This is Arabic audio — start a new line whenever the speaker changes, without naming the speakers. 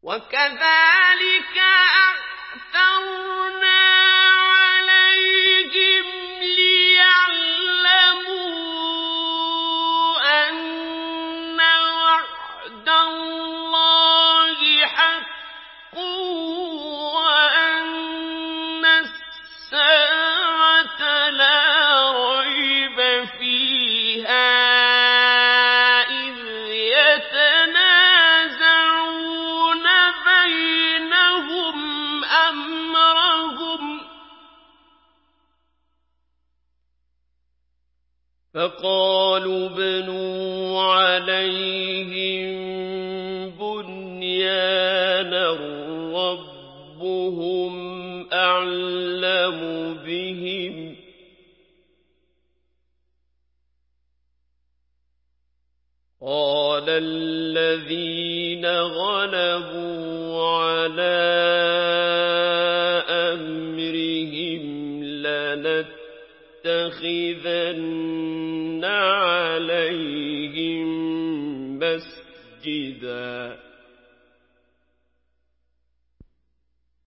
وكذلك أعثرنا عليهم ليعلموا أن وعد الله حق وأن الساعة لا ريب فيها إذ يتنازعون بينهم أمرهم فقالوا ابْنُوا عليهم بنيانا ربهم أعلم بهم قال الذين غلبوا على أمرهم لنتخذن عليهم مسجدا